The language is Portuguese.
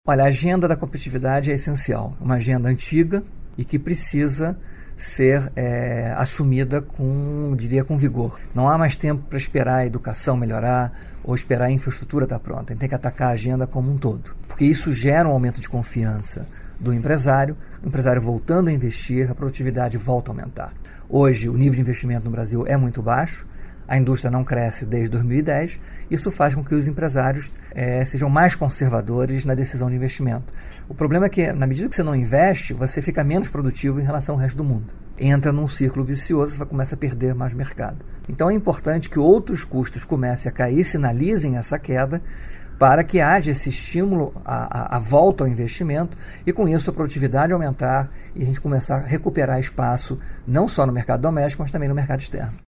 Olha, a agenda da competitividade é essencial. Uma agenda antiga e que precisa ser assumida com vigor. Não há mais tempo para esperar a educação melhorar ou esperar a infraestrutura estar pronta. A gente tem que atacar a agenda como um todo, porque isso gera um aumento de confiança do empresário. O empresário voltando a investir, a produtividade volta a aumentar. Hoje, o nível de investimento no Brasil é muito baixo. A indústria não cresce desde 2010, isso faz com que os empresários sejam mais conservadores na decisão de investimento. O problema é que, na medida que você não investe, você fica menos produtivo em relação ao resto do mundo. Entra num círculo vicioso, você começa a perder mais mercado. Então é importante que outros custos comecem a cair, sinalizem essa queda, para que haja esse estímulo à volta ao investimento e, com isso, a produtividade aumentar e a gente começar a recuperar espaço, não só no mercado doméstico, mas também no mercado externo.